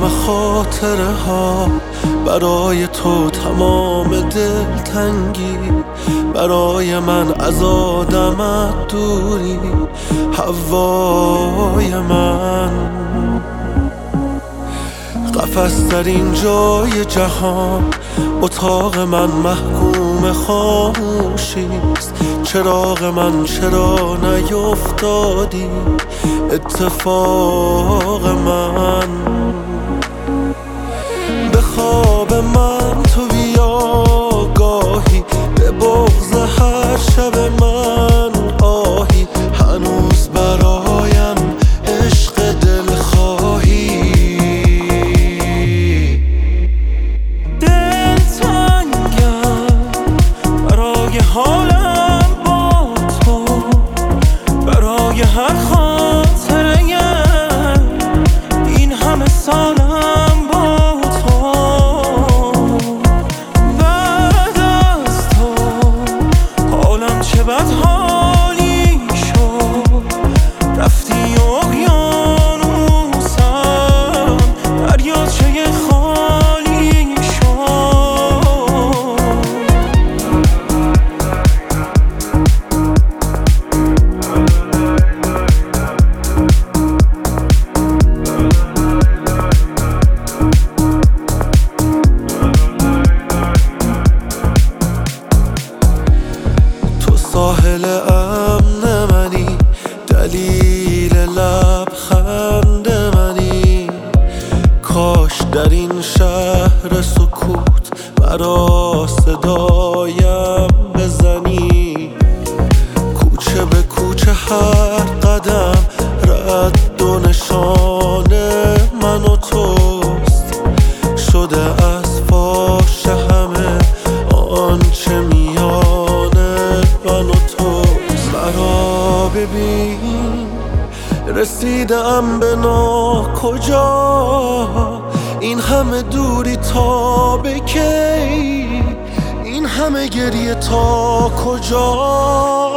خاطره ها، برای تو تمام دلتنگی، برای من از آدمت دوری، هوای من. قفس در این جای جهان، اتاق من محکوم خاموشیست. چراغ من چرا نیفتادی، اتفاق من. به خواب من تو بیا گاهی، به بغض هر شب من آهی، هنوز برایم عشق دلخواهی. دلتنگم برای حالم با تو، برای هر خاطره این همه سالم با تو. بعد از تو حالم چه بد حالی شد، رفتی اقیانوسم، دریاچه خالی شد. ساحل امن منی، دلیل لبخند منی. کاش در این شهر سکوت مرا صدایم بزنی. کوچه به کوچه هر قدم رد و نشان من و توست، شده از فاش همه آنچه میان من و توست. مرا ببین رسیدم به ناکجا، این همه دوری تا به کی، این همه گریه تا کجا.